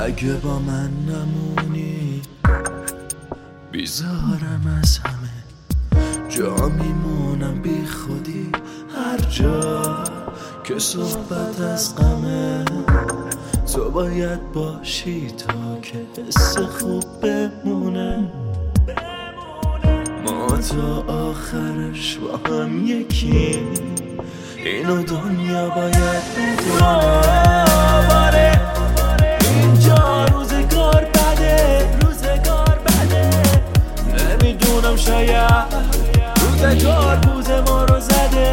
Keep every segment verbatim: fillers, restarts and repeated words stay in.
اگه با من نمونی بیزارم از همه جا میمونم بی خودی هر جا که صحبت از غمه تو باید باشی تا که حس خوب بمونه ما تا آخرش با هم یکی اینو دنیا باید بدونه اینجا روزگار بده روزگار بده نمیدونم شاید روزگار بوز ما رو زده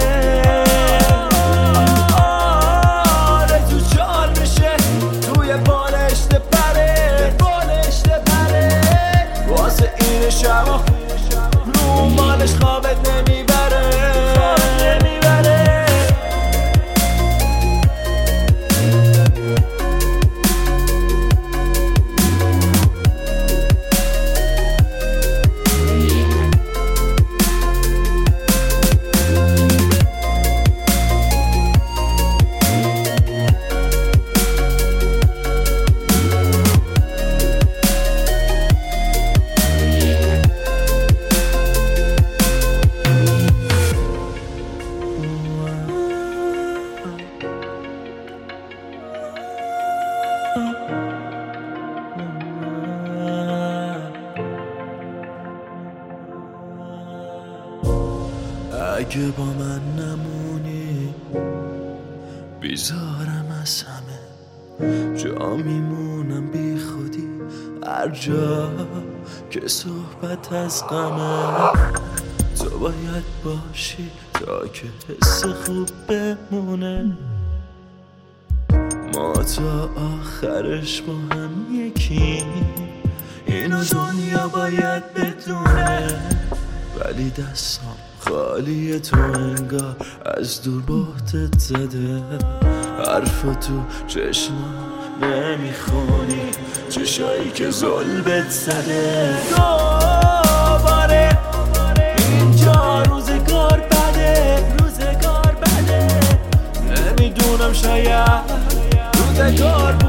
آره تو چال میشه توی بالش پره بالش پره واسه این شما رو مالش خوابت نمیبره خوابت نمیبره اگه با من نمونی بیزارم از همه جا میمونم بی خودی هر جا که صحبت از غمه تو باید باشی تا که حس خوب بمونه ما تا آخرش با هم یکی اینو دنیا باید بدونه ولی دستام خالی تو انگار از دور بهتت زده حرف تو چشمم نمیخونی چشایی که ظلمت زده دوباره اینجا روزگار بده روزگار بده نمیدونم شاید روزگار